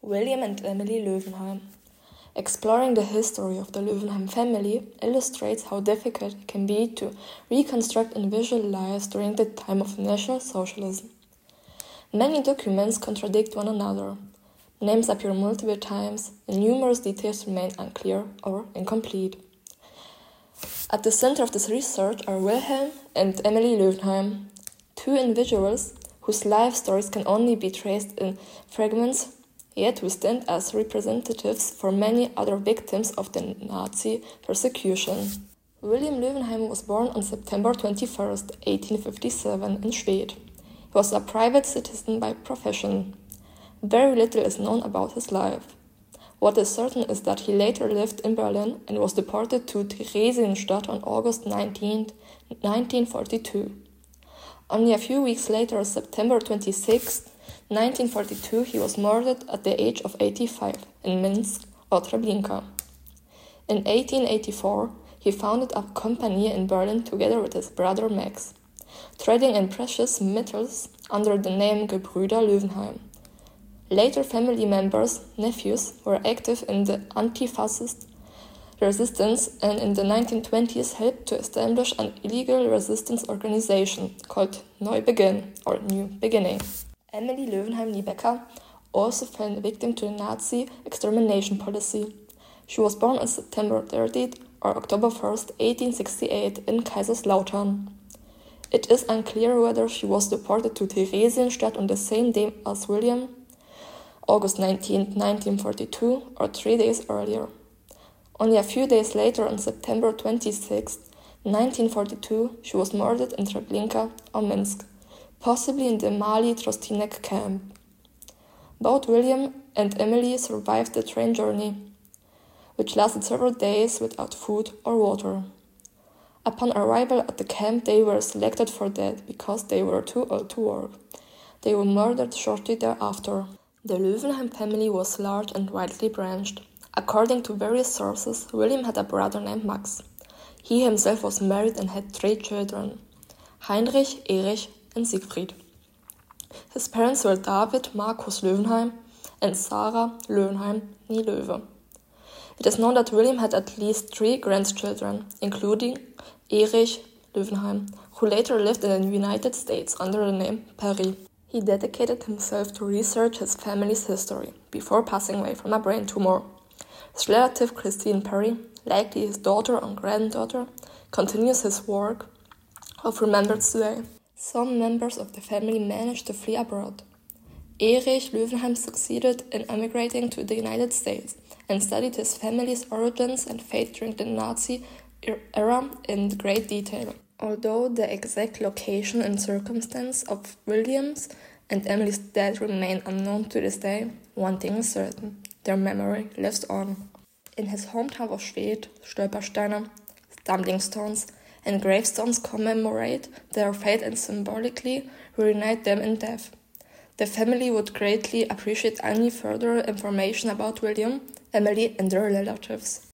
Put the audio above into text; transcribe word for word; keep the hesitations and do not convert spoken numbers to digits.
William and Emily Löwenheim. Exploring the history of the Löwenheim family illustrates how difficult it can be to reconstruct individual lives during the time of National Socialism. Many documents contradict one another. Names appear multiple times, and numerous details remain unclear or incomplete. At the center of this research are Wilhelm and Emily Löwenheim, two individuals whose life stories can only be traced in fragments, yet who stand as representatives for many other victims of the Nazi persecution. William Löwenheim was born on September twenty-first, eighteen fifty-seven in Schwedt. He was a private citizen by profession. Very little is known about his life. What is certain is that he later lived in Berlin and was deported to Theresienstadt on August nineteenth, nineteen forty-two. Only a few weeks later, September twenty-sixth, nineteen forty-two, he was murdered at the age of eighty-five in Minsk or Treblinka. In eighteen eighty-four, he founded a company in Berlin together with his brother Max, trading in precious metals under the name Gebrüder Löwenheim. Later family members, nephews, were active in the anti-fascist resistance and in the nineteen twenties helped to establish an illegal resistance organization called Neubeginn or New Beginning. Emily Löwenheim-Niebecker also fell victim to the Nazi extermination policy. She was born on September thirtieth or October first, eighteen sixty-eight in Kaiserslautern. It is unclear whether she was deported to Theresienstadt on the same day as William, August nineteenth, nineteen forty-two, or three days earlier. Only a few days later, on September twenty-sixth, nineteen forty-two, she was murdered in Treblinka or Minsk, possibly in the Mali Trostinek camp. Both William and Emily survived the train journey, which lasted several days without food or water. Upon arrival at the camp, they were selected for death because they were too old to work. They were murdered shortly thereafter. The Löwenheim family was large and widely branched. According to various sources, William had a brother named Max. He himself was married and had three children, Heinrich, Erich, and Siegfried. His parents were David Markus Löwenheim and Sarah Löwenheim nie Löwe. It is known that William had at least three grandchildren, including Erich Löwenheim, who later lived in the United States under the name Perry. He dedicated himself to research his family's history before passing away from a brain tumor. His relative Christine Perry, likely his daughter and granddaughter, continues his work of remembered today. Some members of the family managed to flee abroad. Erich Löwenheim succeeded in emigrating to the United States and studied his family's origins and fate during the Nazi era in great detail. Although the exact location and circumstance of William's and Emily's death remain unknown to this day, one thing is certain: their memory lives on. In his hometown of Schwedt, Stolpersteine, stumbling stones, and gravestones commemorate their fate and symbolically reunite them in death. The family would greatly appreciate any further information about William, Emily, and their relatives.